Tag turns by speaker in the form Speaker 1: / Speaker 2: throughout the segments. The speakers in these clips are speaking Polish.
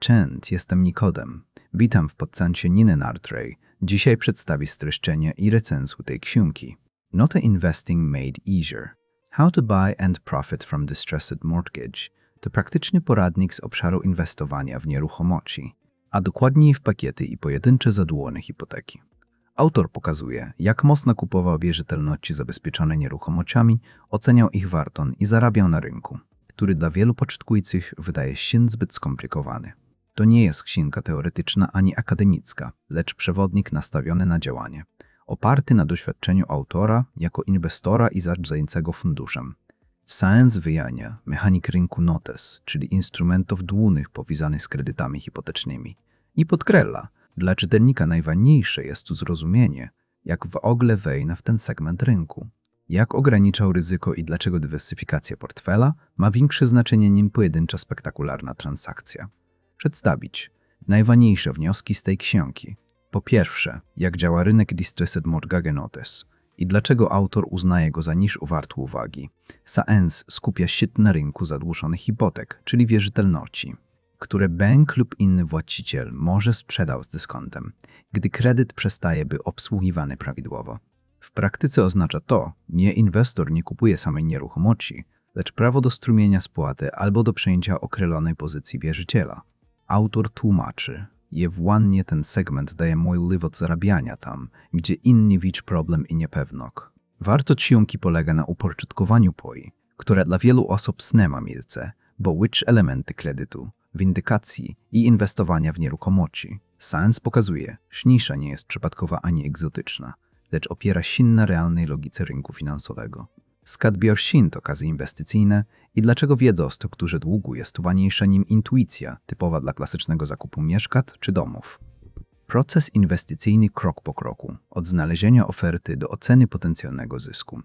Speaker 1: Cześć, jestem Nikodem. Witam w podcaście Niny Nartrej. Dzisiaj przedstawię streszczenie i recenzję tej książki. Not Investing Made Easier. How to Buy and Profit from Distressed Mortgage to praktyczny poradnik z obszaru inwestowania w nieruchomości, a dokładniej w pakiety i pojedyncze zadłużone hipoteki. Autor pokazuje, jak mocno kupował wierzytelności zabezpieczone nieruchomościami, oceniał ich wartość i zarabiał na rynku, który dla wielu początkujących wydaje się zbyt skomplikowany. To nie jest księga teoretyczna ani akademicka, lecz przewodnik nastawiony na działanie, oparty na doświadczeniu autora jako inwestora i zarządzającego funduszem. Science wyjaśnia mechanik rynku notes, czyli instrumentów dłużnych powiązanych z kredytami hipotecznymi, i podkreśla, dla czytelnika najważniejsze jest tu zrozumienie, jak w ogóle wejść w ten segment rynku, jak ograniczał ryzyko i dlaczego dywersyfikacja portfela ma większe znaczenie niż pojedyncza spektakularna transakcja. Przedstawić najważniejsze wnioski z tej książki. Po pierwsze, jak działa rynek Distressed Mortgage Notes i dlaczego autor uznaje go za niż wart uwagi. Science skupia się na rynku zadłużonych hipotek, czyli wierzytelności, które bank lub inny właściciel może sprzedać z dyskontem, gdy kredyt przestaje być obsługiwany prawidłowo. W praktyce oznacza to, że inwestor nie kupuje samej nieruchomości, lecz prawo do strumienia spłaty albo do przejęcia określonej pozycji wierzyciela. Autor tłumaczy, że właśnie ten segment daje możliwość zarabiania tam, gdzie inni widzą problem i niepewność. Wartość książki polega na uporządkowaniu poi, które dla wielu osób nie ma miejsca, bo łączy elementy kredytu, windykacji i inwestowania w nieruchomości. Science pokazuje, że nisza nie jest przypadkowa ani egzotyczna, lecz opiera się na realnej logice rynku finansowego. Skąd biorą się okazje inwestycyjne i dlaczego wiedza o strukturze długu jest ważniejsza niż intuicja typowa dla klasycznego zakupu mieszkań czy domów. Proces inwestycyjny krok po kroku, od znalezienia oferty do oceny potencjalnego zysku.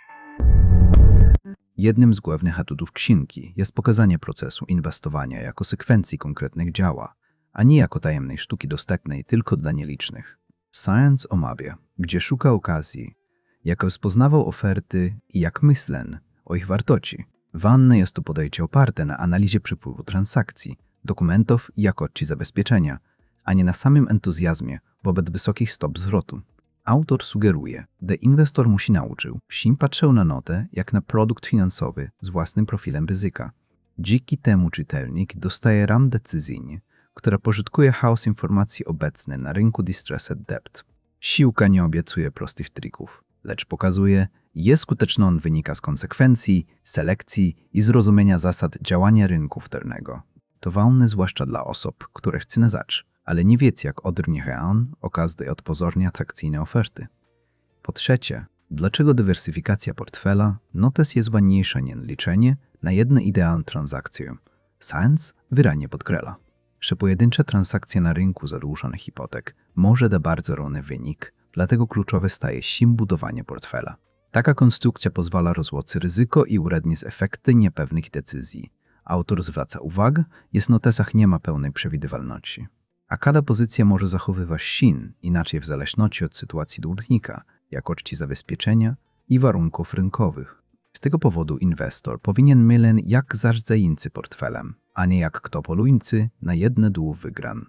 Speaker 1: Jednym z głównych atutów księgi jest pokazanie procesu inwestowania jako sekwencji konkretnych działań, a nie jako tajemnej sztuki dostępnej tylko dla nielicznych. Science omawia, gdzie szuka okazji, jak rozpoznawał oferty i jak myślę o ich wartości. Ważne jest to podejście oparte na analizie przepływu transakcji, dokumentów i jakości zabezpieczenia, a nie na samym entuzjazmie wobec wysokich stop zwrotu. Autor sugeruje, że inwestor musi nauczył się patrzył na notę jak na produkt finansowy z własnym profilem ryzyka. Dzięki temu czytelnik dostaje ram decyzyjnie, która porządkuje chaos informacji obecny na rynku distressed debt. Siłka nie obiecuje prostych trików, lecz pokazuje, że skuteczny on wynika z konsekwencji, selekcji i zrozumienia zasad działania rynku wtórnego. To ważne zwłaszcza dla osób, które chcą zacząć, ale nie wiedzą jak odróżnić od każdej od pozornie atrakcyjnej oferty. Po trzecie, dlaczego dywersyfikacja portfela notes jest ważniejsza niż liczenie na jedną idealną transakcję. Science wyraźnie podkreśla, że pojedyncza transakcja na rynku zadłużonych hipotek może dać bardzo równy wynik, dlatego kluczowe staje się budowanie portfela. Taka konstrukcja pozwala rozłożyć ryzyko i urednić efekty niepewnych decyzji. Autor zwraca uwagę, że w notesach nie ma pełnej przewidywalności, a każda pozycja może zachowywać się inaczej w zależności od sytuacji dłużnika, jakości zabezpieczenia i warunków rynkowych. Z tego powodu inwestor powinien myśleć jak zarządzający portfelem, a nie jak kto polujący na jedne dół wygran.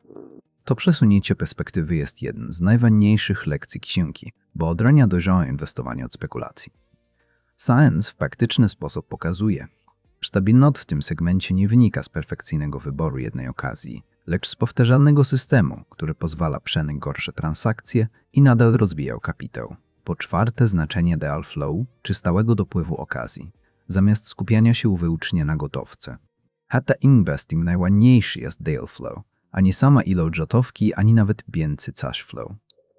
Speaker 1: To przesunięcie perspektywy jest jedną z najważniejszych lekcji księgi, bo odrania dojrzałe inwestowanie od spekulacji. Science w praktyczny sposób pokazuje, że stabilność w tym segmencie nie wynika z perfekcyjnego wyboru jednej okazji, lecz z powtarzalnego systemu, który pozwala przenieść gorsze transakcje i nadal rozwijał kapitał. Po czwarte, znaczenie deal flow, czy stałego dopływu okazji, zamiast skupiania się wyłącznie na gotowce. Hatta investing najładniejszy jest deal flow, a nie sama ilość gotówki, ani nawet bieżący cash flow.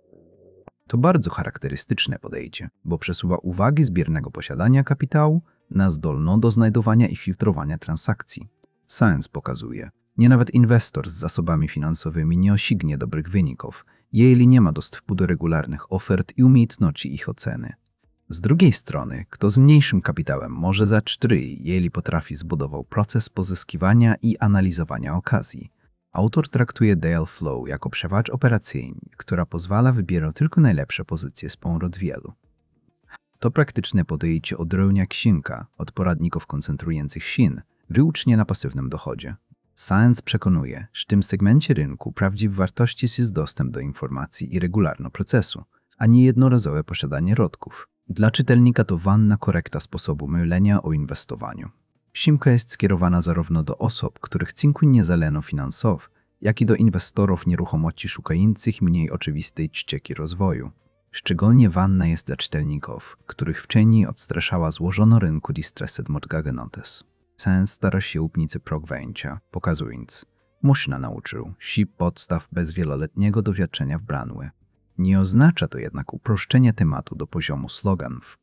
Speaker 1: To bardzo charakterystyczne podejście, bo przesuwa uwagi z biernego posiadania kapitału na zdolność do znajdowania i filtrowania transakcji. Science pokazuje, nie nawet inwestor z zasobami finansowymi nie osiągnie dobrych wyników, jeżeli nie ma dostępu do regularnych ofert i umiejętności ich oceny. Z drugiej strony, kto z mniejszym kapitałem może zacząć, jeżeli potrafi zbudował proces pozyskiwania i analizowania okazji. Autor traktuje deal flow jako przewagę operacyjną, która pozwala wybierać tylko najlepsze pozycje spośród wielu. To praktyczne podejście odróżnia księga od poradników koncentrujących się wyłącznie na pasywnym dochodzie. Science przekonuje, że w tym segmencie rynku prawdziwej wartości jest dostęp do informacji i regularno procesu, a nie jednorazowe posiadanie środków. Dla czytelnika to wanna korekta sposobu myślenia o inwestowaniu. Książka jest skierowana zarówno do osób, których cinku niezależno finansowo, jak i do inwestorów nieruchomości szukających mniej oczywistej ścieżki rozwoju. Szczególnie wanna jest dla czytelników, których wcześniej odstraszała złożono rynku distressed mortgage notice. Science stara się upnicy próg wejścia, pokazując, można nauczył się podstaw bez wieloletniego doświadczenia w branży. Nie oznacza to jednak uproszczenia tematu do poziomu sloganów.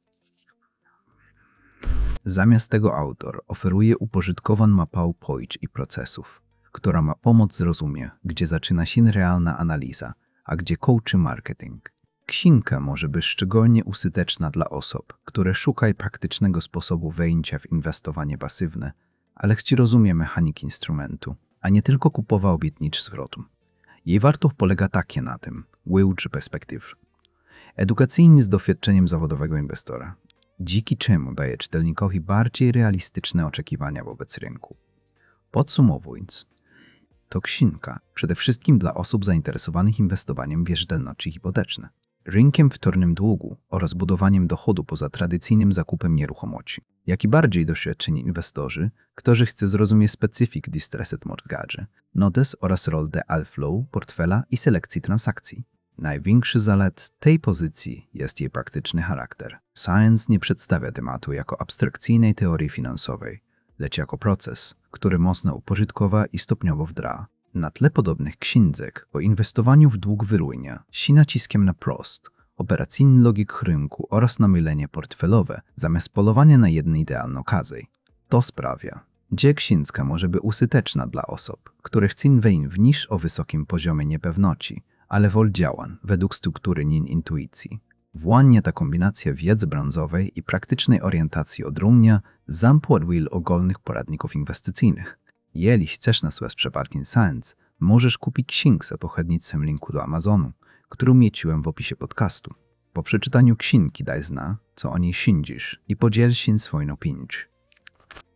Speaker 1: Zamiast tego autor oferuje uporządkowaną mapę pojęć i procesów, która ma pomóc zrozumieć, gdzie zaczyna się realna analiza, a gdzie kończy marketing. Książka może być szczególnie użyteczna dla osób, które szukają praktycznego sposobu wejścia w inwestowanie pasywne, ale chcą rozumieć mechaniki instrumentu, a nie tylko kupować obietnicze zwrotu. Jej wartość polega takie na tym, wyuczy perspektyw. Edukacyjnie z doświadczeniem zawodowego inwestora, dzięki czemu daje czytelnikowi bardziej realistyczne oczekiwania wobec rynku. Podsumowując, to książka przede wszystkim dla osób zainteresowanych inwestowaniem w wierzytelności hipoteczne, rynkiem wtórnym długu oraz budowaniem dochodu poza tradycyjnym zakupem nieruchomości, jak i bardziej doświadczeni inwestorzy, którzy chcą zrozumieć specyfik distressed mortgage, notice oraz rolę outflow, portfela i selekcji transakcji. Największy zalet tej pozycji jest jej praktyczny charakter. Science nie przedstawia tematu jako abstrakcyjnej teorii finansowej, lecz jako proces, który można uporządkować i stopniowo wdra. Na tle podobnych książek o inwestowaniu w dług wyrunia, si naciskiem na prost, operacyjny logik rynku oraz na mylenie portfelowe, zamiast polowania na jedną idealną okazję. To sprawia, że książka może być użyteczna dla osób, które chcą wejść w niż o wysokim poziomie niepewności, ale wol działań według struktury nin intuicji. Właśnie ta kombinacja wiedzy branżowej i praktycznej orientacji odrumnia zampłat wielu ogólnych poradników inwestycyjnych. Jeśli chcesz nas wesprzeć Science, możesz kupić książkę za pośrednictwem linku do Amazonu, który umieściłem w opisie podcastu. Po przeczytaniu książki daj zna, co o niej sądzisz i podziel się swoją opinią.